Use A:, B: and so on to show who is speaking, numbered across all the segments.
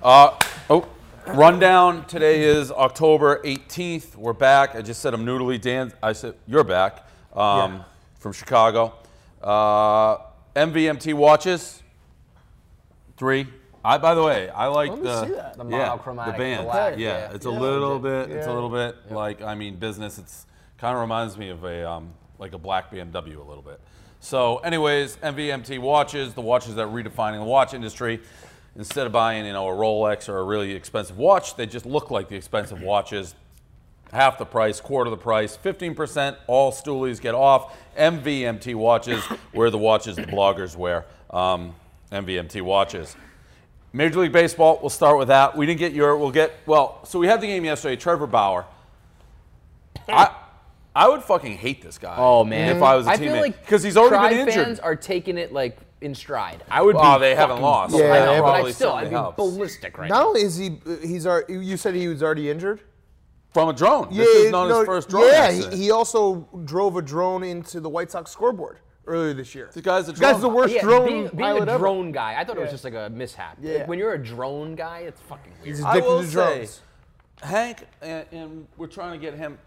A: Rundown. Today is October 18th. We're back. I just said I'm noodly Dan. I said you're back from Chicago. MVMT watches. 3. By the way, I like
B: the monochromatic.
A: the band.
B: Black.
A: Yeah, it's a little bit. It's a little bit like business. It's kind of reminds me of a like a black BMW a little bit. So, anyways, MVMT watches, the watches that are redefining the watch industry. Instead of buying, a Rolex or a really expensive watch, they just look like the expensive watches. Half the price, quarter the price, 15%. All stoolies get off. MVMT watches, where the watches the bloggers wear. MVMT watches. Major League Baseball, we'll start with that. We didn't get so we had the game yesterday. Trevor Bauer. I would fucking hate this guy.
B: Oh, man.
A: If I was a teammate.
B: I feel like
A: because he's already been injured.
B: fans are taking it like in stride.
A: I would be. They haven't lost.
C: Yeah,
B: I know, but
A: probably
B: I'd be ballistic right
C: Not
B: now.
C: only is you said he was already injured?
A: From a drone. This is not his first drone accident.
C: He also drove a drone into the White Sox scoreboard earlier this year.
A: The guy's a drone.
C: This guy's the worst drone
B: being
C: pilot
B: a
C: ever.
B: drone guy, I thought it was just like a mishap.
C: Yeah.
B: Like, when you're a drone guy, it's fucking weird.
C: He's
A: I
C: addicted
A: will
C: to
A: say,
C: drones.
A: Hank, and we're trying to get him.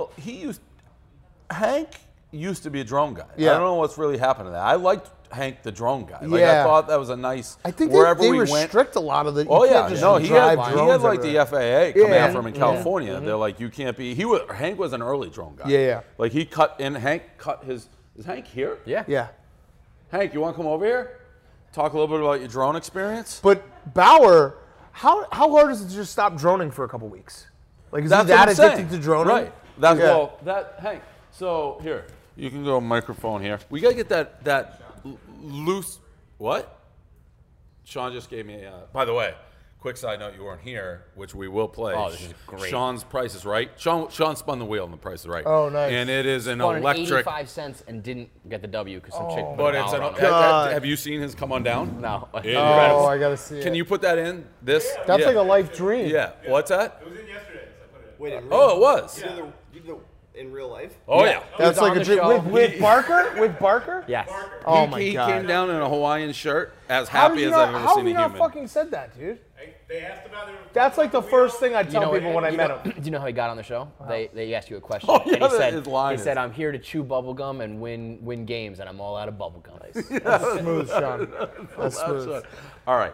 A: Hank used to be a drone guy.
C: Yeah.
A: I don't know what's really happened to that. I liked Hank, the drone guy. Like
C: Yeah.
A: I thought that was a nice.
C: I think
A: wherever
C: they
A: we went.
C: restrict a lot of the.
A: Oh
C: you
A: yeah,
C: can't just
A: no, he
C: drive
A: had
C: drones
A: like the
C: everywhere.
A: FAA coming
C: Yeah.
A: after him in California. They're like, you can't be. Hank was an early drone guy.
C: Yeah.
A: Like Hank cut his. Is Hank here?
B: Yeah.
C: Yeah.
A: Hank, you want to come over here? Talk a little bit about your drone experience.
C: But Bauer, how hard is it to just stop droning for a couple weeks? Like, is he
A: That's
C: that
A: what I'm
C: addicted
A: saying.
C: to droning?
A: Right. Hank. So here, you can go microphone here. We gotta get that loose. What? Sean just gave me. By the way, quick side note: you weren't here, which we will play.
B: Oh, this is great.
A: Sean's Price is Right. Sean spun the wheel on the Price is Right.
C: Oh, nice.
A: And it is an
B: Bought
A: electric.
B: 85 cents and didn't get the W because some chick put
A: But
B: a
A: it's
B: dollar
A: an.
B: on it.
C: God.
A: Have you seen his come on down?
B: No.
C: Oh,
A: Incredible.
C: I gotta see it.
A: Can you put that in? This?
C: That's
A: Yeah.
C: like a life dream.
A: Yeah. What's that?
D: It was in yesterday, so I put it in.
E: Wait, in real,
A: Oh, it was.
E: you did the in real life?
A: Oh yeah.
C: That's
B: He was
C: like
B: on
C: a
B: the
C: dream.
B: show.
C: With Barker? With Barker?
B: Yes.
C: Oh my
A: He
C: God.
A: came down in a Hawaiian shirt, as
C: How
A: happy
C: did
A: as
C: you
A: I've
C: not,
A: ever
C: how
A: seen
C: have you
A: a
C: not
A: human.
C: fucking said that, dude?
D: They asked about it.
C: That's like the first thing I tell people when I met him.
B: Do you know how he got on the show? They asked you a question.
A: Oh, yeah,
B: and he said,
A: his line is-
B: I'm here to chew bubblegum and win games, and I'm all out of bubblegum.
C: That's smooth, Sean. That's smooth.
A: All right,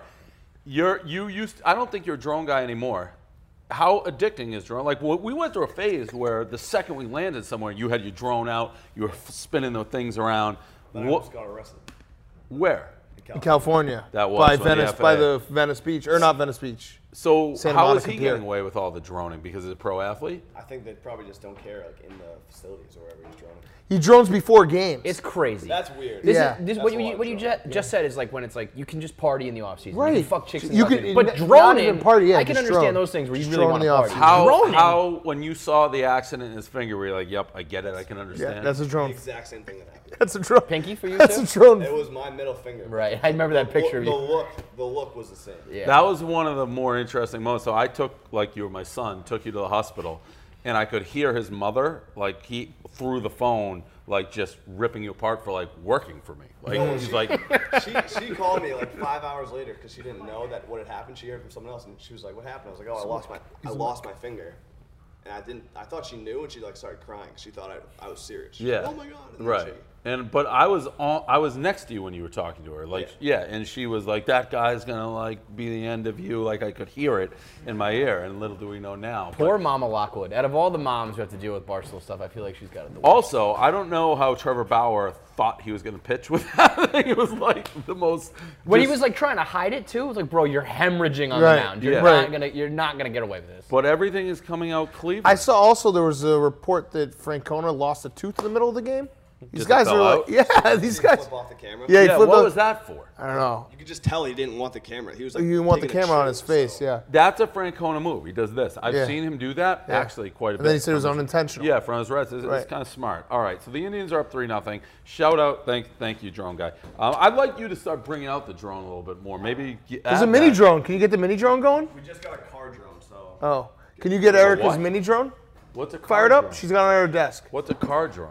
A: I don't think you're a drone guy anymore. How addicting is drone? Like we went through a phase where the second we landed somewhere, you had your drone out, you were spinning the things around.
E: But I almost got arrested.
A: Where?
C: In California.
A: That was
C: by
A: on the
C: Venice,
A: FAA.
C: by the Venice Beach, or not Venice Beach.
A: So
C: Santa
A: how is
C: Monica
A: he
C: Pier.
A: getting away with all the droning? Because he's a pro athlete?
E: I think they probably just don't care, like in the facilities or wherever he's droning.
C: He drones before games.
B: It's crazy.
E: That's weird.
B: This
C: Yeah.
B: is, this,
E: That's
B: what
E: a lot
B: you,
E: of
B: what you just said is like when it's like you can just party in the off season. You
C: Right.
B: can fuck chicks in
C: You
B: the
C: could-
B: off-season. But
C: not
B: droning,
C: even party, yeah,
B: I can
C: just
B: understand
C: drone.
B: those things where you
C: Just
B: really
C: drone
B: want
C: in
B: to
C: the
B: party.
C: off-season.
A: How when you saw the accident in his finger, were you like, "Yep, I get it, I can
C: yeah,
A: understand."
C: that's a
E: The
C: drone.
E: exact same thing that happened.
C: That's a drone.
B: Pinky for you
C: That's
B: too?
C: a drone.
E: It was my middle finger.
B: Right. I remember that picture of you.
E: The look was the same.
B: Yeah.
A: That was one of the more interesting moments. So I took, like you were my son, took you to the hospital, and I could hear his mother, like he through the phone, like just ripping you apart for like working for me. Like he's like,
E: She called me like 5 hours later because she didn't know that what had happened. She heard from someone else, and she was like, "What happened?" I was like, "Oh, I lost my finger." And I thought she knew, and she like started crying. She thought I was serious. She's
A: yeah,
E: like, oh my God. And then
A: right. But I was next to you when you were talking to her, like yeah, and she was like, "That guy's gonna like be the end of you." Like I could hear it in my ear, and little do we know now.
B: Poor Mama Lockwood. Out of all the moms who have to deal with Barstool stuff, I feel like she's got it the worst.
A: Also, I don't know how Trevor Bauer thought he was going to pitch with that. I think it was like the most.
B: When he was like trying to hide it too, it was like, bro, you're hemorrhaging on
C: Right.
B: the mound. You're
A: Yeah.
B: you're not gonna get away with this.
A: But everything is coming out Cleveland.
C: I saw also there was a report that Francona lost a tooth in the middle of the game. These
A: Just
C: guys
A: fell
C: are
A: out?
C: like, yeah, these guys.
E: Flip off the camera.
C: Yeah, he
A: Yeah,
C: flipped
A: what
C: the-
A: was that for?
C: I don't know.
E: You could just tell he didn't want the camera. He was like,
C: You want the
E: taking a
C: camera on
E: chill,
C: his face,
E: so-
C: yeah.
A: That's a Francona move. He does this. I've
C: Yeah.
A: seen him do that
C: Yeah.
A: actually quite a bit.
C: And then he said it was
A: from his-
C: unintentional.
A: Yeah, from his Reds. It's
C: Right.
A: kind of smart. All right, so the Indians are up 3-0. Shout out, thank you, drone guy. I'd like you to start bringing out the drone a little bit more. Maybe
C: There's a mini drone. Can you get the mini drone going?
E: We just got a car drone, so.
C: Oh. Can you get Erica's
A: what?
C: mini drone
A: What's a car
C: fired up?
A: drone?
C: She's got it on her desk.
A: What's a car drone?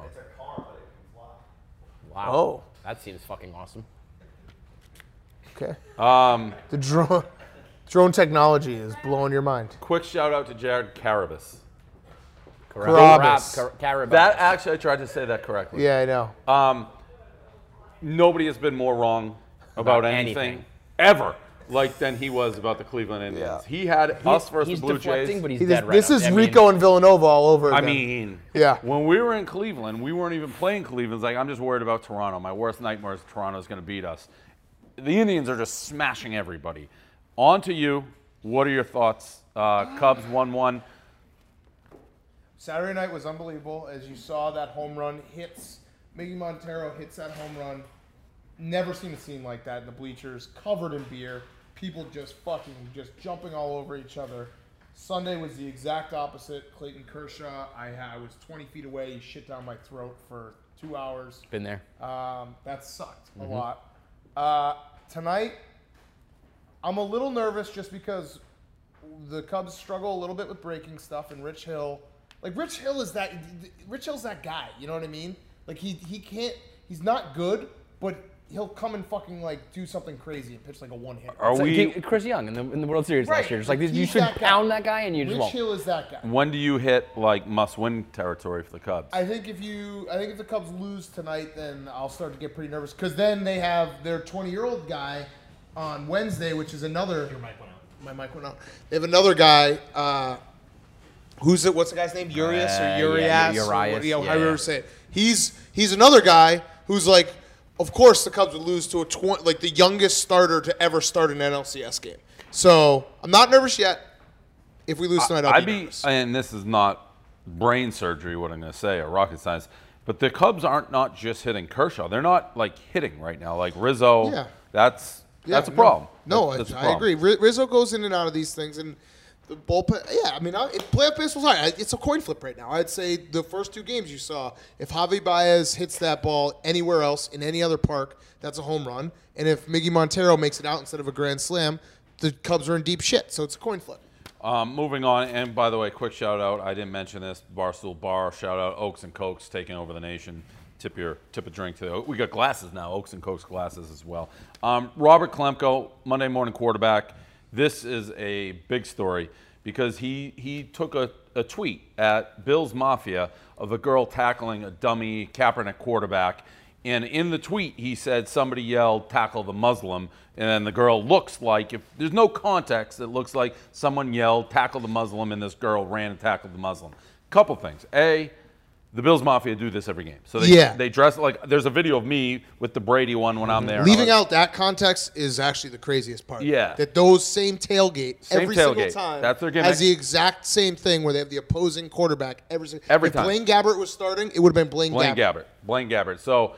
B: Wow.
C: Oh.
B: That seems fucking awesome.
C: Okay. The drone. Drone technology is blowing your mind.
A: Quick shout out to Jared Carabas.
C: Carabas.
A: That actually, I tried to say that correctly.
C: Yeah, I know.
A: Nobody has been more wrong about anything ever than he was about the Cleveland Indians.
E: Yeah.
A: He had us versus the Blue
B: deflecting,
A: Jays.
B: but he's
C: This,
B: dead right.
C: this is Rico and Villanova all over again.
A: I mean,
C: Yeah.
A: when we were in Cleveland, we weren't even playing Cleveland. It's like, I'm just worried about Toronto. My worst nightmare is Toronto's going to beat us. The Indians are just smashing everybody. On to you. What are your thoughts? Cubs 1-1.
C: Saturday night was unbelievable. As you saw, that home run hits. Miggy Montero hits that home run. Never seen a scene like that in the bleachers. Covered in beer. People just jumping all over each other. Sunday was the exact opposite. Clayton Kershaw, I was 20 feet away. He shit down my throat for 2 hours.
B: Been there.
C: That sucked a lot. Tonight, I'm a little nervous just because the Cubs struggle a little bit with breaking stuff, and Rich Hill is Hill's that guy. You know what I mean? Like he can't. He's not good, but he'll come and fucking do something crazy and pitch like a one-hitter.
A: Are we?
B: Chris Young in the World Series
C: Right.
B: last year. Just like you
C: He's
B: should
C: that guy.
B: pound that guy and you just
C: Rich
B: won't.
C: Hill is that guy.
A: When do you hit must-win territory for the Cubs?
C: I think if the Cubs lose tonight, then I'll start to get pretty nervous because then they have their 20-year-old guy on Wednesday, which is another.
D: Your mic went out.
C: My mic went out. They have another guy. Who's it? What's the guy's name? Urias or Urias?
B: yeah,
C: or
B: Urias,
C: what-
B: yeah,
C: however
B: yeah.
C: you say it. He's another guy who's like, of course the Cubs would lose to the youngest starter to ever start an NLCS game. So I'm not nervous yet. If we lose tonight, I'll be nervous.
A: And this is not brain surgery, what I'm going to say, or rocket science, but the Cubs aren't not just hitting Kershaw. They're not hitting right now. Like Rizzo,
C: Yeah.
A: that's a problem.
C: No,
A: That's a
C: I
A: problem.
C: agree. Rizzo goes in and out of these things, and the bullpen. Yeah, I mean, playoff baseball's hard. It's a coin flip right now. I'd say the first 2 games you saw, if Javi Baez hits that ball anywhere else in any other park, that's a home run. And if Miggy Montero makes it out instead of a grand slam, the Cubs are in deep shit. So it's a coin flip.
A: Moving on, and by the way, quick shout out. I didn't mention this. Barstool Bar shout out. Oaks and Cokes taking over the nation. Tip a drink to. We got glasses now. Oaks and Cokes glasses as well. Robert Klemko, Monday morning quarterback. This is a big story because he took a tweet at Bills Mafia of a girl tackling a dummy Kaepernick quarterback. And in the tweet, he said somebody yelled, "Tackle the Muslim." And then the girl looks like, if there's no context, it looks like someone yelled, "Tackle the Muslim," and this girl ran and tackled the Muslim. Couple things. A, the Bills Mafia do this every game. So they dress like, there's a video of me with the Brady one when I'm there.
C: Leaving out that context is actually the craziest part.
A: Yeah.
C: That those same tailgate every single
A: tailgate.
C: time
A: That's their gimmick.
C: has the exact same thing where they have the opposing quarterback every
A: Every
C: if
A: time.
C: Blaine Gabbert was starting, it would have been Blaine Gabbert.
A: Blaine Gabbert. So,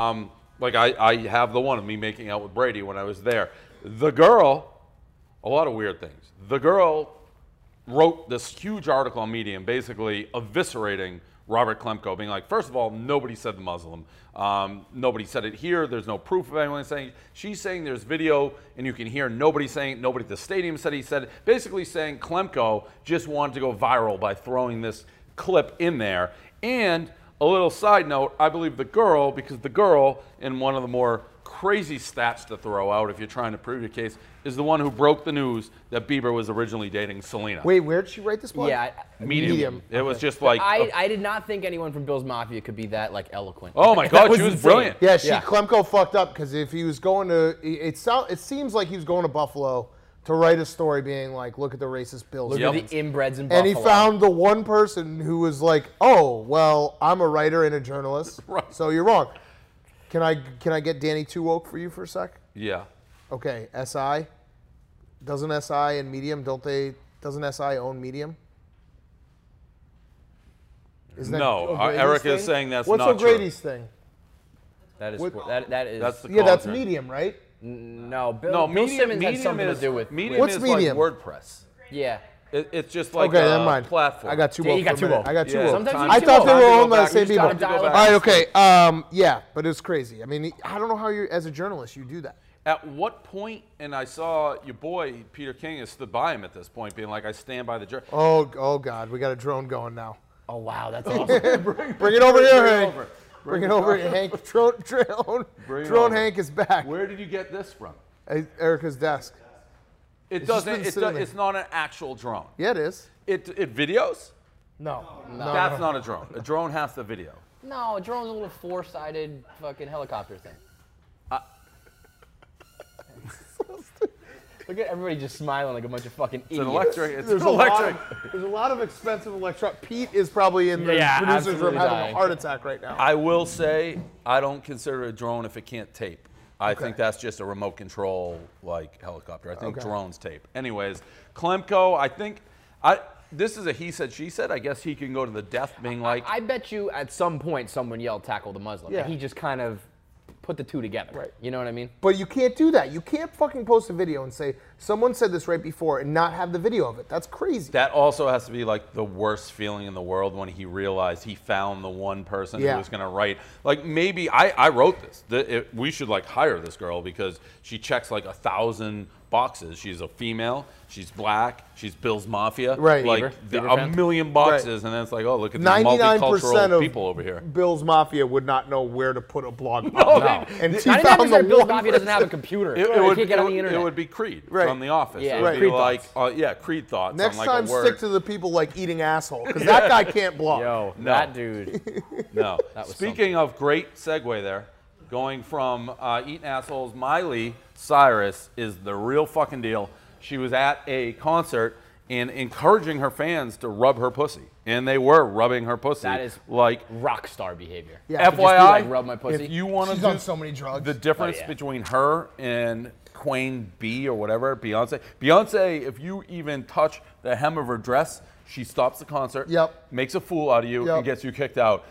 A: I have the one of me making out with Brady when I was there. The girl, a lot of weird things. The girl wrote this huge article on Medium basically eviscerating Robert Klemko, being like, first of all, nobody said the Muslim. Nobody said it here. There's no proof of anyone saying it. She's saying there's video, and you can hear nobody saying it. Nobody at the stadium said he said it. Basically saying Klemko just wanted to go viral by throwing this clip in there. And a little side note, I believe the girl, because the girl, in one of the more crazy stats to throw out if you're trying to prove your case, is the one who broke the news that Bieber was originally dating Selena.
C: Wait, where did she write this book?
B: Yeah,
A: Medium. It was just like,
B: I did not think anyone from Bills Mafia could be that eloquent.
A: oh my
B: That
A: God, she was
B: insane.
A: brilliant.
C: Yeah,
B: Yeah.
C: Klemko fucked up because if he was going to, it seems like he was going to Buffalo to write a story being like, look at the racist Bills.
B: Look
A: Yep.
B: at the inbreds in Buffalo.
C: And he found the one person who was like, oh, well, I'm a writer and a journalist,
A: Right.
C: so you're wrong. Can I get Danny Two Woke for you for a sec?
A: Yeah.
C: Okay, SI. Doesn't SI and Medium, doesn't SI own Medium? Isn't
A: No,
C: O'Grady's
A: Erica is
C: thing?
A: saying that's
C: What's
A: not true.
C: O'Grady's thing?
B: That is
C: What-
B: that is
A: That's the
C: Yeah, that's
A: culture.
C: Medium, right?
B: no. Bill,
A: No,
B: Bill
A: Medium,
B: Simmons had
A: Medium
B: something
A: is,
B: to do with
A: Medium
C: What's
A: is
C: Medium?
A: like WordPress.
B: yeah.
A: It's just like
C: Okay,
A: a
C: never mind.
A: platform.
C: I got Two
B: Yeah,
C: Woke
B: you got
C: for a
B: Two
C: minute.
B: Woke.
C: I got Two
A: Yeah.
C: Woke.
B: Sometimes you
C: I
B: need
C: thought
B: to
C: they
B: go
C: were
B: back.
C: owned by the
B: You
C: same
B: just
C: people.
B: gotta dial it
C: All
B: back.
C: right, okay. Yeah, but it's crazy. I mean, I don't know how you, as a journalist, you do that.
A: At what point, and I saw your boy, Peter King, has stood by him at this point, being like, I stand by the jury.
C: Oh God, we got a drone going now.
B: Oh wow, that's awesome.
C: Bring it over here,
A: Bring it
C: Hank.
A: over.
C: Bring it over here, Hank. Drone
A: Bring it
C: drone
A: over.
C: Hank is back.
A: Where did you get this from?
C: At Erica's desk.
A: It
C: just
A: doesn't.
C: been sitting there.
A: It's not an actual drone.
C: Yeah, it is.
A: It videos.
C: No.
A: That's not a drone. A drone has to video.
B: No, a drone's a little four-sided fucking helicopter thing. Look at everybody just smiling like a bunch of fucking idiots.
A: It's an electric. It's
C: There's
A: an
C: a lot
A: electric.
C: there's a lot of expensive electronic. Pete is probably in the
B: Yeah,
C: producer's room
B: absolutely
C: having
B: dying.
C: a heart attack right now.
A: I will say I don't consider a drone if it can't tape. I think that's just a remote control like helicopter. I think drones tape. Anyways, Klemko, I think this is a he said she said. I guess he can go to the death being like
B: I bet you at some point someone yelled tackle the Muslim.
C: Yeah.
B: And he just kind of put the two together.
C: Right.
B: You know what I mean?
C: But you can't do that. You can't fucking post a video and say, someone said this right before and not have the video of it. That's crazy.
A: that also has to be like the worst feeling in the world when he realized he found the one person who
C: Yeah.
A: was going to write. Like maybe I wrote this. We should like hire this girl because she checks like 1,000 boxes. She's a female. She's black. She's Bill's Mafia.
C: Right.
A: Like
B: Bieber
A: a
B: fan?
A: million boxes, and then it's like, oh, look at these
C: 99%
A: multicultural
C: of
A: people over here.
C: Bill's Mafia would not know where to put a blog.
A: No.
C: And she
B: 99%
C: found the
B: of Bill's
C: one
B: Mafia doesn't have a
C: person.
B: computer.
A: It
B: They
A: would,
B: can't get on the internet.
A: it would be Creed
C: Right.
A: from The Office.
B: Yeah,
A: It would be
B: Creed
A: like,
B: thoughts.
A: Creed thoughts.
C: Next
A: on like
C: time,
A: a word.
C: stick to the people like eating asshole, because that guy can't blog.
B: Yo,
A: No.
B: that dude.
A: No.
B: That was
A: Speaking of great segue there, going from eating assholes, Miley Cyrus is the real fucking deal. She was at a concert and encouraging her fans to rub her pussy, and they were rubbing her pussy.
B: That is
A: like
B: rock star behavior.
C: Yeah.
B: Just be
A: FYI,
B: like, rub my pussy.
A: if you want to
C: She's
A: do
C: on so many drugs.
A: the difference
B: yeah.
A: between her and Queen B or whatever, Beyonce, if you even touch the hem of her dress, she stops the concert,
C: Yep.
A: makes a fool out of you,
C: Yep.
A: and gets you kicked out.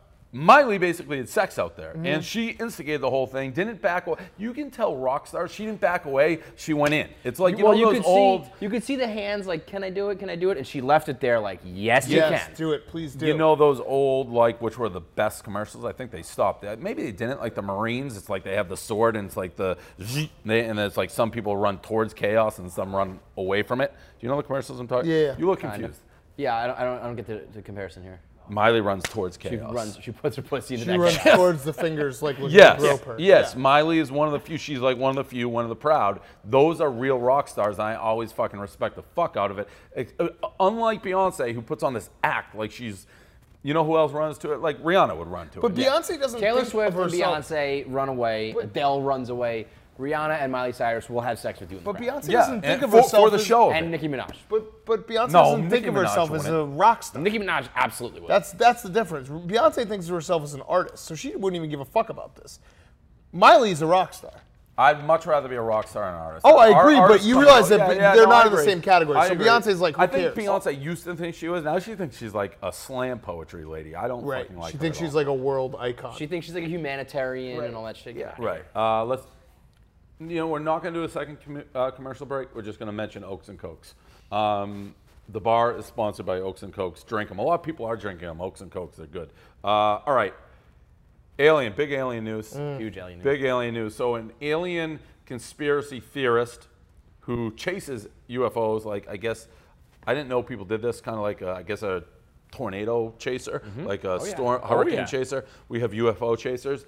A: Miley basically had sex out there,
C: Mm-hmm.
A: and she instigated the whole thing. Didn't back away. You can tell rock stars she didn't back away. She went in. It's like
B: well,
A: you know those old.
B: you could see the hands like, can I do it? Can I do it? And she left it there like, yes, you
C: Yes,
B: can.
C: do it. Please do.
A: You know those old, like, which were the best commercials? I think they stopped that. Maybe they didn't. Like the Marines, it's like they have the sword and it's like the, and it's like some people run towards chaos and some run away from it. Do you know the commercials I'm talking?
C: Yeah.
A: You look
B: Kind of.
A: confused.
B: Yeah, I don't get the comparison here.
A: Miley runs towards chaos.
B: She puts her pussy into
C: She
B: that
C: runs
B: chaos.
C: towards the fingers like looking
A: Yes,
C: to grope her.
A: yes.
C: Yeah.
A: Miley is one of the few. She's like one of the few, one of the proud. Those are real rock stars, and I always fucking respect the fuck out of it. Unlike Beyonce, who puts on this act like she's, you know who else runs to it? Like Rihanna would run to
C: But
A: it.
C: Beyonce doesn't
B: Taylor
C: think
B: Swift
C: of
B: and
C: herself.
B: Beyonce run away. Adele runs away. Rihanna and Miley Cyrus will have sex with you in the
C: But
B: crowd.
C: Beyonce
A: Yeah,
C: doesn't think
A: and
C: of
A: for
C: herself
A: the
C: as,
A: show.
B: And Nicki Minaj.
C: But Beyonce
A: No,
C: doesn't think
A: Nicki
C: of
A: Minaj
C: herself as a
A: wouldn't.
C: rock star.
B: Nicki Minaj absolutely will.
C: That's the difference. Beyonce thinks of herself as an artist, so she wouldn't even give a fuck about this. Miley's a rock star.
A: I'd much rather be a rock star than an artist.
C: Oh, I agree, but
A: Artists
C: you
A: come
C: realize
A: out-
C: that they're
A: no,
C: not
A: I
C: in the
A: agree.
C: same category.
A: I
C: So
A: agree.
C: Beyonce's like, who
A: I think
C: cares?
A: Beyonce used to think she was. Now she thinks she's like a slam poetry lady. I don't
C: Right.
A: fucking like
C: She
A: her
C: thinks
A: at all.
C: she's like a world icon.
B: She thinks she's like a humanitarian
C: Right.
B: and all that shit.
C: Yeah.
A: Right. Let's. You know, we're not going to do a second commercial break. We're just going to mention Oaks and Cokes. The bar is sponsored by Oaks and Cokes. Drink them. A lot of people are drinking them. Oaks and Cokes, they're good. All right. Alien, big alien news.
B: Huge alien news.
A: Big alien news. So an alien conspiracy theorist who chases UFOs, like I guess, I didn't know people did this, kind of like I guess a tornado chaser, like a storm hurricane
B: yeah.
A: chaser. We have UFO chasers.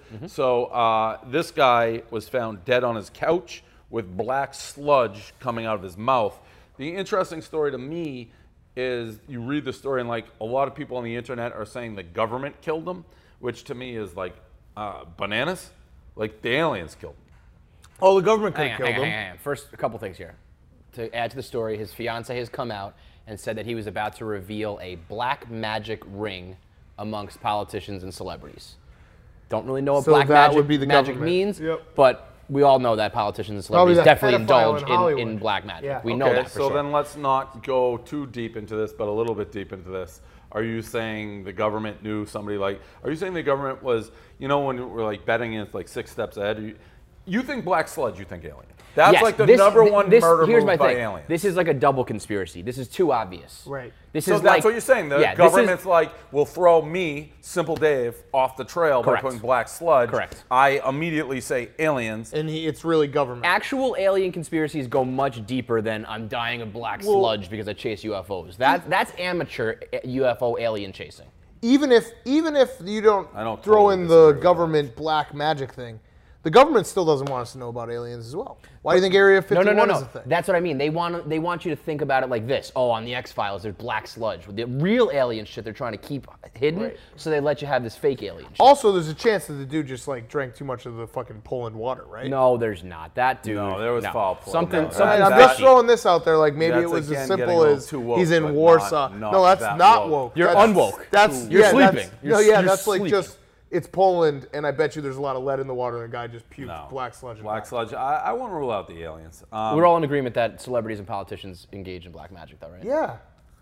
A: So this guy was found dead on his couch with black sludge coming out of his mouth. The interesting story to me is you read the story and like a lot of people on the internet are saying the government killed him, which to me is like bananas. Like the aliens killed him.
C: Oh, the government could
B: Hang
C: have
B: on,
C: killed
B: hang on,
C: him.
B: hang on. First, a couple things here. To add to the story, his fiance has come out and said that he was about to reveal a black magic ring amongst politicians and celebrities. Don't really know what
C: So
B: black
C: that
B: magic,
C: would be the
B: magic
C: government.
B: means,
C: Yep.
B: but we all know that politicians and
C: Probably
B: celebrities
C: that
B: definitely
C: pedophile
B: indulge
C: in
B: in
C: Hollywood.
B: black magic.
C: Yeah.
B: We know
A: Okay,
B: that for
A: so
B: sure.
A: then let's not go too deep into this, but a little bit deep into this. Are you saying the government knew somebody like? Are you saying the government was? You know, when we're like betting, it's like 6 steps ahead. You think black sludge? You think alien? That's
B: Yes,
A: like the
B: this-
A: number
B: th-
A: one
B: this-
A: murder
B: here's
A: move
B: my
A: by
B: thing.
A: aliens.
B: This is like a double conspiracy. This is too obvious.
C: Right.
B: This
A: So
B: is
A: that's
B: like,
A: what you're saying. The
B: yeah, this
A: government's
B: is,
A: like, will throw me, Simple Dave, off the trail
B: Correct.
A: by putting black sludge.
B: Correct.
A: I immediately say aliens.
C: And it's really government.
B: actual alien conspiracies go much deeper than I'm dying of black sludge because I chase UFOs. That's amateur UFO alien chasing.
C: Even if you don't,
A: I don't
C: throw
A: totally
C: in
A: disagree
C: the
A: with
C: government black magic thing, The government still doesn't want us to know about aliens as well. Why do you think Area 51
B: no.
C: is a thing?
B: That's what I mean. They want you to think about it like this. Oh, on the X-Files, there's black sludge. The real alien shit they're trying to keep hidden, so they let you have this fake alien shit.
C: Also, there's a chance that the dude just like drank too much of the fucking Poland water, right?
B: No, there's not. That dude.
A: No, there was foul play.
B: Something.
A: No,
B: Something.
C: I'm just throwing this out there, like maybe
A: That's,
C: it was
A: again,
C: as
A: getting a
C: simple
A: little
C: as
A: too woke,
C: he's in
A: but
C: Warsaw.
A: not
C: No, that's
A: that
C: not
A: woke.
C: woke.
B: You're
C: That's-
B: unwoke.
C: That's
B: You're
C: yeah,
B: sleeping.
C: That's,
B: You're
C: no, yeah,
B: you're
C: that's like
B: sleeping.
C: just it's Poland, and I bet you there's a lot of lead in the water, and a guy just puked black sludge. in
A: Black
C: it.
A: sludge. I won't rule out the aliens.
B: We're all in agreement that celebrities and politicians engage in black magic, though, right?
C: Yeah,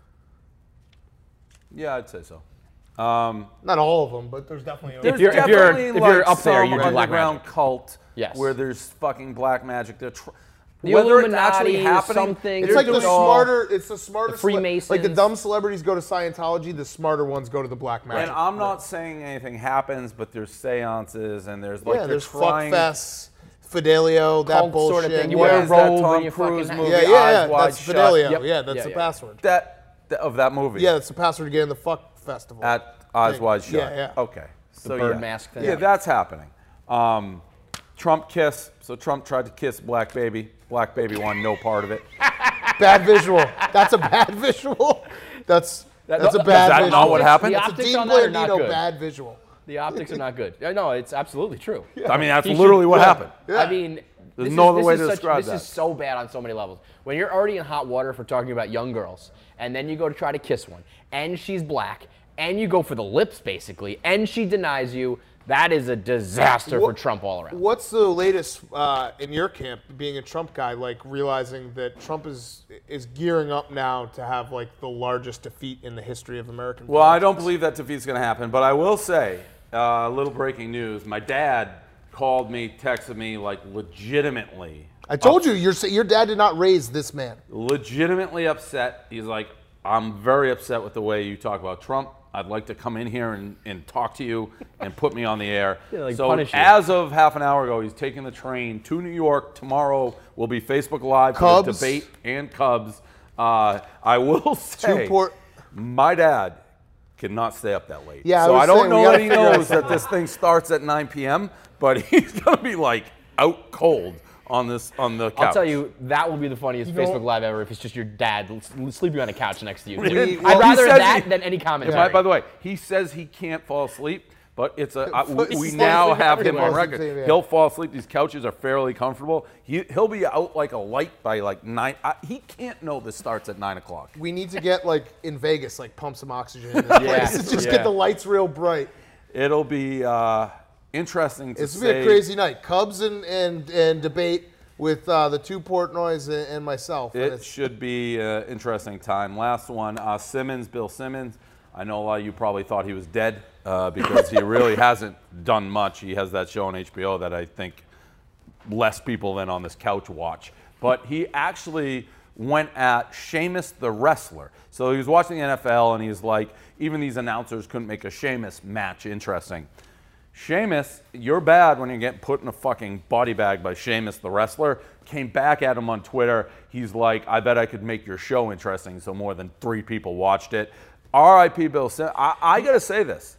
A: Yeah, I'd say so.
C: not all of them, but there's definitely.
B: If you're-
A: Definitely,
B: if you're up there,
A: some
B: you do black
A: underground
B: magic.
A: cult
B: Yes.
A: where there's fucking black magic.
B: The
A: Whether it's actually
B: Illuminati,
A: happening,
B: something.
C: It's like the
B: doing all-
C: smarter. It's the smarter.
B: The Freemasons.
C: Like the dumb celebrities go to Scientology, the smarter ones go to the black magic.
A: And I'm not saying anything happens, but there's seances and there's like
C: yeah,
A: they're
C: there's
A: trying.
C: fuckfests, Fidelio, that
B: Cult
C: bullshit.
B: sort of thing. You
A: What
B: wear a
A: is that
B: robe
A: Tom
B: and you
A: Cruise
B: fucking
A: movie?
C: Yeah,
A: Eyes
C: yeah,
A: Wide
C: that's
A: Shut?
C: Fidelio.
B: Yep.
C: Yeah, that's
B: Yeah,
C: the
B: yeah.
C: password.
A: That of that movie.
C: Yeah, that's the password to get in the fuck festival.
A: At Eyes
C: Thing.
A: Wide Shut.
C: Yeah, yeah.
A: Okay. So
B: bird
A: yeah.
B: mask thing.
A: Yeah, that's happening. Trump kiss. So Trump tried to kiss Black Baby. Black Baby won no part of it.
C: Bad visual. That's a bad visual. That's a bad
A: Is that
C: visual.
A: not what happened?
B: The
C: That's a
B: optics
C: Dean
B: on that are not
C: Blandino
B: good.
C: bad visual.
B: The optics are not good. No, it's absolutely true.
A: I mean, that's
B: He should-
A: literally what happened.
C: Yeah.
B: I mean,
A: There's no other way to
B: this
A: describe that.
B: is so bad on so many levels. When you're already in hot water for talking about young girls, and then you go to try to kiss one, and she's black, and you go for the lips basically, and she denies you, that is a disaster for Trump all around.
C: What's the latest in your camp, being a Trump guy, like realizing that Trump is gearing up now to have like the largest defeat in the history of American
A: Well, I
C: politics?
A: don't believe that defeat's going to happen, but I will say, a little breaking news. My dad called me, texted me, like legitimately.
C: I told you, your dad did not raise this man.
A: Legitimately upset. He's like, I'm very upset with the way you talk about Trump. I'd like to come in here and talk to you and put me on the air.
B: Yeah, like
A: so
B: punish you.
A: as of half an hour ago, he's taking the train to New York. Tomorrow will be Facebook Live for the
C: Cubs.
A: debate and Cubs. I will say,
C: Port-
A: my dad cannot stay up that late.
C: Yeah, I
A: so
C: was
A: I don't
C: saying, we
A: know
C: gotta
A: that he
C: figure out
A: knows that this thing starts at 9 p.m., but he's going to be like out cold on the couch.
B: I'll tell you, that will be the funniest
C: know-
B: Facebook Live ever if it's just your dad sleeping on a couch next to you.
A: Well,
B: I'd
A: he
B: rather
A: says
B: that
A: he-
B: than any commentary.
A: By the way, he says he can't fall asleep, but it's we
C: He's
A: now
C: falling
A: have
C: asleep
A: him on
C: every
A: record.
C: time, yeah.
A: He'll fall asleep. These couches are fairly comfortable. He'll be out like a light by like 9. He can't know this starts at 9 o'clock.
C: We need to get like in Vegas, like pump some oxygen in this place. Just
B: yeah.
C: get the lights real bright.
A: It'll be interesting to
C: It's gonna be
A: say.
C: a crazy night. Cubs and debate with the two Portnoys and myself. And
A: It should be an interesting time. Last one, Simmons, Bill Simmons. I know a lot of you probably thought he was dead because he really hasn't done much. He has that show on HBO that I think less people than on this couch watch. But he actually went at Sheamus the wrestler. So he was watching the NFL and he's like, even these announcers couldn't make a Sheamus match interesting. Sheamus, you're bad when you get put in a fucking body bag by Sheamus the wrestler. Came back at him on Twitter. He's like, I bet I could make your show interesting, so more than 3 people watched it. R.I.P. Bill Simmons. I got to say this.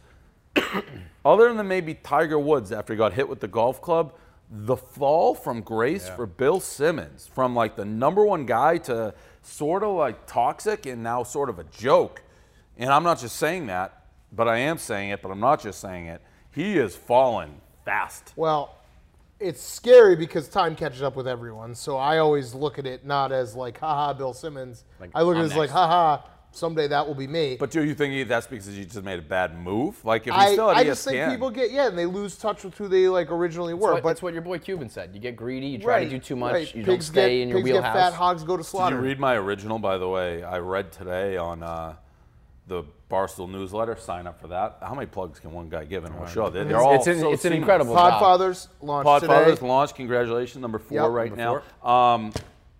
A: Other than maybe Tiger Woods after he got hit with the golf club, the fall from grace for Bill Simmons, from like the #1 guy to sort of like toxic and now sort of a joke. And I'm not just saying that, but I am saying it, but I'm not just saying it. He is fallen fast.
C: well, it's scary because time catches up with everyone. So I always look at it not as like, haha, Bill Simmons.
B: Like,
C: I look at
B: I'm
C: it as like,
B: next.
C: haha, someday that will be me.
A: But do you think that's because he just made a bad move? Like if he's still at
C: I
A: ESPN.
C: just think people get, and they lose touch with who they like originally were.
B: But
C: But
B: that's what your boy Cuban said. You get greedy, you try to do too much,
C: right.
B: you don't stay in your
C: pigs get
B: wheelhouse.
C: fat, hogs go to
A: Did
C: slaughter.
A: you read my original, by the way? I read today on the Barstool newsletter. Sign up for that. How many plugs can one guy give in one show? They're all
B: It's an
A: seamless.
B: incredible job.
C: Podfathers launched today.
A: Podfathers launched. Congratulations, number 4
C: Yep,
A: right
B: number
A: now.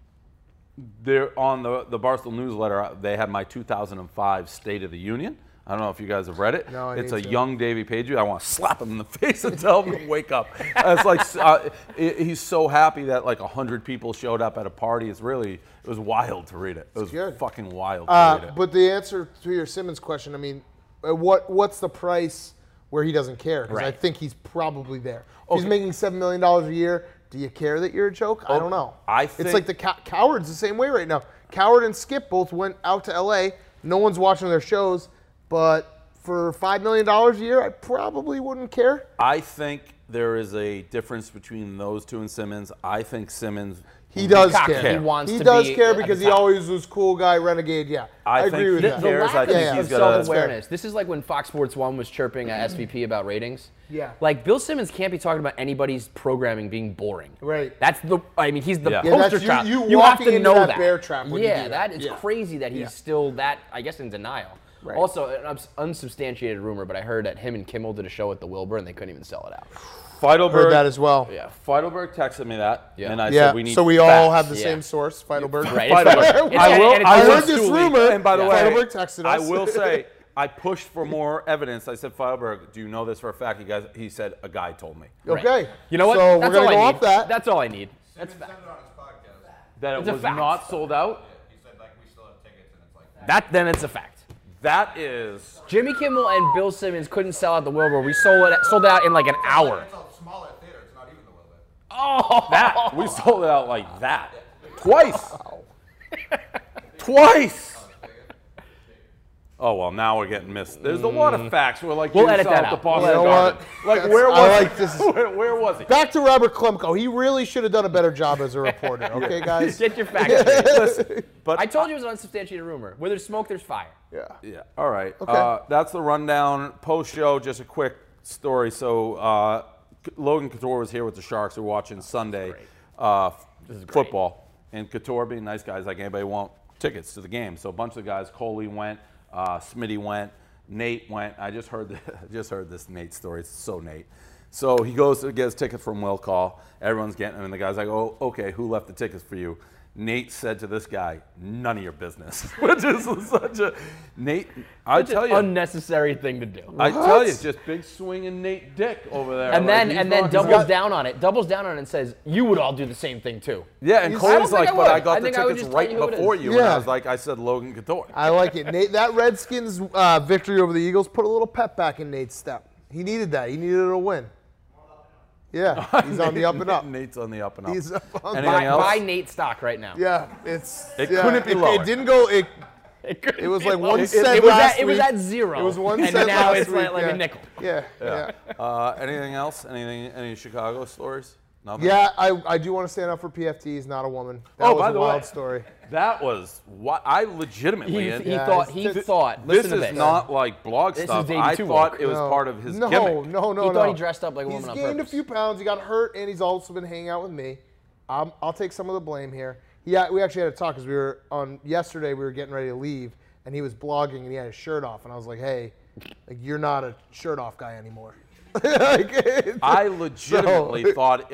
A: They're on the Barstool newsletter. They had my 2005 State of the Union. I don't know if you guys have read it.
C: No, I
A: it's
C: need
A: a
C: to.
A: young Davey Page. I want to slap him in the face and tell him to wake up. It's like he's so happy that like 100 people showed up at a party. It was wild to read it. It was
C: good.
A: fucking wild to read it.
C: But the answer to your Simmons question, I mean, what's the price? where he doesn't care because I
B: Right.
C: think he's probably there. If he's making $7 million a year, do you care that you're a joke? I don't know. It's
A: think-
C: like the Coward's the same way right now. Coward and Skip both went out to LA. No one's watching their shows, but for $5 million a year, I probably wouldn't care.
A: I think there is a difference between those two and Simmons. I think Simmons.
C: He does
B: cocky.
C: care.
B: He wants
C: He
B: to
C: does
B: be
C: care
B: at the
C: because he
B: top.
C: always was cool guy, renegade. Yeah, I agree
A: think
C: with
A: he
C: that.
B: The
A: cares.
B: lack
A: I think
B: of
A: he's got a.
B: self-awareness. This is like when Fox Sports 1 was chirping at SVP about ratings.
C: Yeah.
B: Like, Bill Simmons can't be talking about anybody's programming being boring.
C: Right.
B: That's the, I mean, he's the
A: Yeah.
C: Yeah,
B: poster
C: that's
B: child.
C: you
B: have
C: walking
B: to
C: into
B: know
C: that
B: that.
C: bear trap when you
B: Yeah,
C: do that.
B: it's
C: Yeah.
B: crazy that he's
C: Yeah.
B: still that, I guess, in denial.
C: Right.
B: Also, an unsubstantiated rumor, but I heard that him and Kimmel did a show at the Wilbur and they couldn't even sell it out.
A: Feidelberg,
C: Heard that as well.
B: Yeah.
A: Feidelberg texted me that,
B: Yeah.
A: and I
C: Yeah,
A: said we need.
C: so we all
A: facts.
C: have the
B: Yeah.
C: same source, Feidelberg.
B: Right.
A: Feidelberg.
B: It's-
A: I will.
B: and it's
A: I
C: I
A: will
C: heard this
A: Stooley.
C: rumor.
A: And by the way,
C: Feidelberg texted
A: I
C: us.
A: will say I pushed for more evidence. I said, Feidelberg, do you know this for a fact? He said a guy told me
C: Okay.
B: You know what?
C: So
B: That's
C: we're gonna
B: all
C: go
B: I
C: off
B: need.
C: that.
B: That's all I need. That's
D: Simmons
B: fact.
D: said it on his podcast.
A: that
B: It's
A: it
B: a
A: was
B: fact.
A: not sold out.
D: He said like we still have tickets and it's like
B: Then it's a fact.
A: That is.
B: Jimmy Kimmel and Bill Simmons couldn't sell out the Wilbur. We sold it out in like an hour.
D: it's a smaller theater. It's not even the Wilbur.
B: Oh,
A: That we sold it out like that twice. Twice. Oh well, now we're getting missed. There's a lot of facts. We're like,
B: We'll
A: you
B: edit
A: sell
B: that
A: the
B: out.
A: Boston
C: You know
A: Garden.
C: what?
A: Like
C: That's-
A: where was
C: I
A: he?
C: like this.
A: Where was he?
C: Back to Robert Klemko. He really should have done a better job as a reporter. Okay, guys?
B: get your facts straight.
A: Listen, but
B: I told you it was an unsubstantiated rumor. Where there's smoke, there's fire.
C: Yeah.
A: Yeah. All right.
C: Okay.
A: That's the rundown. Post show, just a quick story. So Logan Couture was here with the Sharks. We're watching Sunday football, and Couture, being nice guys like anybody, want tickets to the game. So a bunch of guys. Coley went. Smitty went. Nate went. I just heard this Nate story. It's so Nate. So he goes to get his tickets from Will Call. Everyone's getting them, and the guy's like, "Oh, okay. Who left the tickets for you?" Nate said to this guy, "None of your business," which is such a Nate. I tell you,
B: Unnecessary thing to do.
A: I tell you, just big swinging Nate Dick over there.
B: And
A: Like,
B: then
A: he's
B: and
A: not-
B: then
A: he's
B: doubles
A: got-
B: down on it. Doubles down on it and says, "You would all do the same thing too."
A: Yeah, and
B: I don't
A: Cole's
B: think
A: like,
B: I
A: "But I
B: would.
A: got
B: I
A: the
B: think I would
A: tickets
B: just
A: right
B: tell you who it
A: before
B: is."
A: you," and
C: Yeah.
A: I was like, "I said Logan Couture."
C: I like it. Nate, that Redskins victory over the Eagles put a little pep back in Nate's step. He needed that. He needed a win. Yeah, he's on the up and up.
A: Nate's on the up and up.
C: He's up on
A: Anything
B: Buy,
A: else?
B: buy Nate stock right now.
C: Yeah, it's.
A: It
C: yeah,
A: couldn't be lower.
C: It didn't go. It was like 1 cent
B: It was
C: last
B: it was
C: week.
B: at zero.
C: It was 1
B: and
C: cent
B: now
C: last
B: it's
C: week,
B: like
C: yeah.
B: a nickel.
C: Yeah.
A: Anything else? Any Chicago stories? Nothing?
C: Yeah, I do want to stand up for PFT. He's not a woman. That
A: Oh,
C: was
A: by
C: a
A: the
C: wild
A: way,
C: story.
A: That was what I legitimately.
B: He
A: and
B: thought.
A: this
B: Listen to
A: is
B: this.
A: not like blog
B: This is
A: stuff.
B: Davey
A: I
B: Two
A: thought
B: Woke.
A: it was
C: No.
A: part of his
C: no,
A: gimmick.
C: No,
B: He
C: no,
B: thought he dressed up like a woman on
C: He's gained a
B: purpose.
C: few pounds. He got hurt, and he's also been hanging out with me. I'll take some of the blame here. Yeah, we actually had a talk because we were on yesterday. We were getting ready to leave, and he was blogging, and he had his shirt off, and I was like, "Hey, like you're not a shirt off guy anymore."
A: I legitimately thought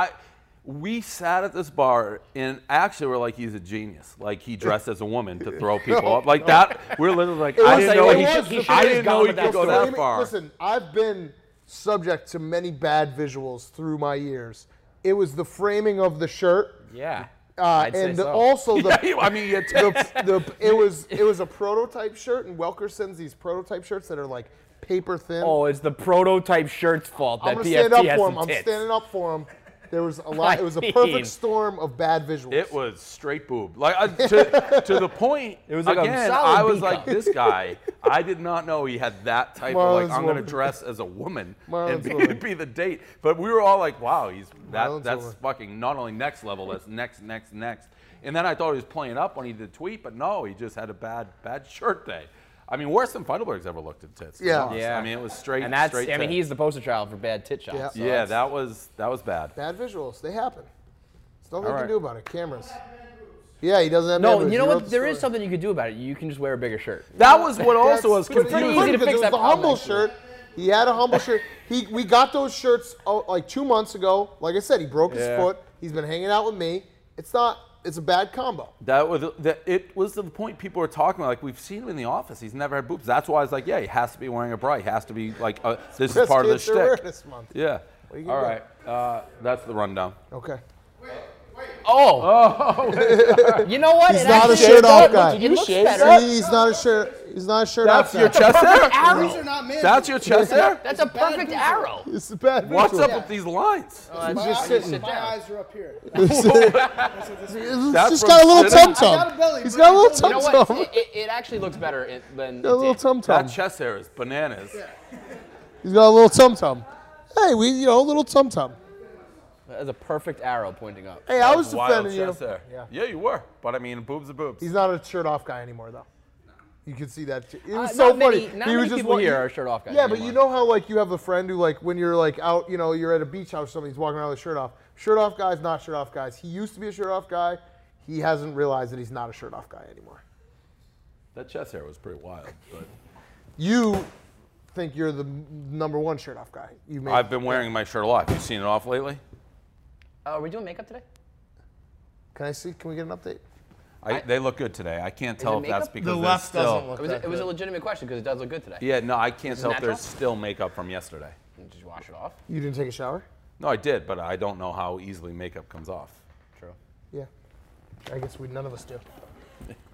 A: we sat at this bar and actually were like, he's a genius. Like he dressed as a woman to throw people up like that. We're literally like, I
B: was
A: didn't
B: like,
A: know
B: well,
A: he
B: he
A: should.
B: should- he should
A: I
B: have
A: didn't
B: gone
A: know he
B: with
A: could
B: that
A: go
B: story.
A: that far.
C: Listen, I've been subject to many bad visuals through my years. It was the framing of the shirt,
B: Yeah. I'd say
C: and
B: so.
C: also the.
A: Yeah, I mean, you
C: It was a prototype shirt, and Welker sends these prototype shirts that are like paper thin.
B: Oh, it's the prototype shirt's fault that
C: I'm gonna
B: PFT
C: stand up
B: has
C: for
B: some
C: him. I'm
B: tits.
C: standing up for him. There was a lot. It was a
B: I mean-
C: perfect storm of bad visuals.
A: It was straight boob. Like to the point. It
B: was like a
A: again,
B: solid
A: I was
B: B
A: like,
B: cup.
A: this guy. I did not know he had that type of
C: Marlon's
A: like. I'm gonna
C: woman.
A: dress as a woman
C: Marlon's
A: and
C: woman.
A: be the date. But we were all like, wow,
C: Marlon's
A: that's
C: woman.
A: fucking not only next level. That's next. And then I thought he was playing up when he did the tweet, but no, he just had a bad shirt day. I mean, worse than Feidelberg's ever looked at tits. to be
C: Yeah.
A: honest.
B: Yeah.
A: I mean, it was straight.
B: And that's,
A: straight
B: I mean,
A: tit.
B: he's the poster child for bad tit shots.
C: Yeah.
B: so
A: Yeah,
B: that's-
A: that was bad.
C: bad visuals. They happen. There's nothing you
A: All
C: can
A: right.
C: do about it. Cameras. Yeah, he doesn't have.
B: No,
C: memories.
B: you know
C: He wrote
B: what?
C: the
B: There is
C: story.
B: something you could do about it. You can just wear a bigger shirt.
A: That was what also was
C: That's
B: pretty
A: confusing.
B: easy to
C: because
B: fix
C: it was
B: that
C: the
B: problem,
C: humble
B: actually.
C: shirt. He had a humble shirt. We got those shirts like 2 months ago. Like I said, he broke his
B: Yeah.
C: foot. He's been hanging out with me. It's not. It's a bad combo.
A: It was to the point people were talking about, like, we've seen him in the office. He's never had boobs. That's why I was like, yeah, he has to be wearing a bra. He has to be like, this is
C: Breast
A: part of the
C: Cancer
A: shtick.
C: Awareness Month.
A: Yeah.
C: are you
A: All
C: gonna
A: right. That's the rundown.
C: Okay.
B: Oh. You know what?
C: He's
B: It
C: not a
B: actually-
C: shirt off
B: it looks-
C: guy.
B: It looks better.
C: He's not a shirt. He's not a shirt
A: That's
C: off
A: your
C: guy.
A: chest hair?
C: These are not man.
A: That's your chest hair?
B: That's a perfect arrow.
C: It's a bad
A: What's
C: visual.
A: up with these lines?
B: That's
C: My
B: just
C: eyes-
B: sit
C: my
B: down.
C: eyes are up here.
A: That's
C: He's
A: from
C: got a little
A: sitting?
C: tum
F: I got a
C: tum.
F: belly,
C: He's
F: but
C: got a
F: I
C: little
F: don't-
B: You
C: tum
B: know
C: tum.
B: what? It actually looks better than
C: Got a little
B: it did.
C: tum tum.
A: That chest hair is bananas.
C: He's got a little tum tum. Hey, a little tum tum.
B: That's a perfect arrow pointing up.
C: Hey, I was
A: Wild
C: defending you.
A: chest hair.
C: Yeah.
A: Yeah, you were. But I mean, boobs are boobs.
C: He's not a shirt off guy anymore, though. You can see that. It was
B: Not
C: so
B: many-
C: funny.
B: not
C: He was
B: many
C: just
B: people
C: wa-
B: here are shirt off guys
C: Yeah, but
B: anymore.
C: you know how like you have a friend who like when you're like out, you're at a beach house or something, he's walking around with a shirt off. Shirt off guys, not shirt off guys. He used to be a shirt off guy. He hasn't realized that he's not a shirt off guy anymore.
A: That chest hair was pretty wild. But
C: You think you're the number one shirt off guy.
A: I've been wearing my shirt a lot. Have you seen it off lately?
B: Are we doing makeup today?
C: Can I see? Can we get an update?
A: They look good today. I can't tell
B: it
A: if that's
B: makeup?
A: because
C: The
A: there's
C: left
A: still.
C: doesn't look
B: It was,
C: that
B: it was a
C: good.
B: legitimate question because it does look good today.
A: Yeah, no, I can't tell if
B: natural?
A: there's still makeup from yesterday.
B: Did you wash it off?
C: You didn't take a shower?
A: No, I did, but I don't know how easily makeup comes off.
B: True.
C: Yeah. I guess none of us do.